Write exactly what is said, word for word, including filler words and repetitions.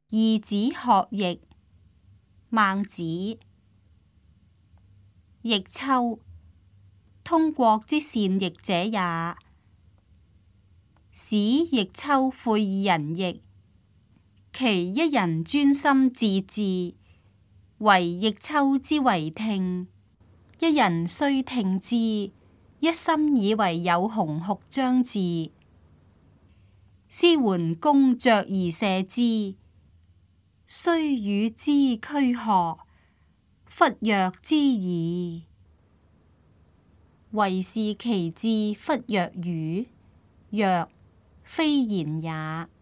義子學譯，孟子。弈秋，通國之善弈者也。使弈秋誨二人弈，其一人專心致志，惟弈秋之為聽；一人雖聽之，一心以為有鴻鵠將至。師桓弓着而射之，雖與之俱學，弗若之矣。惟是其志弗若與？曰：非然也。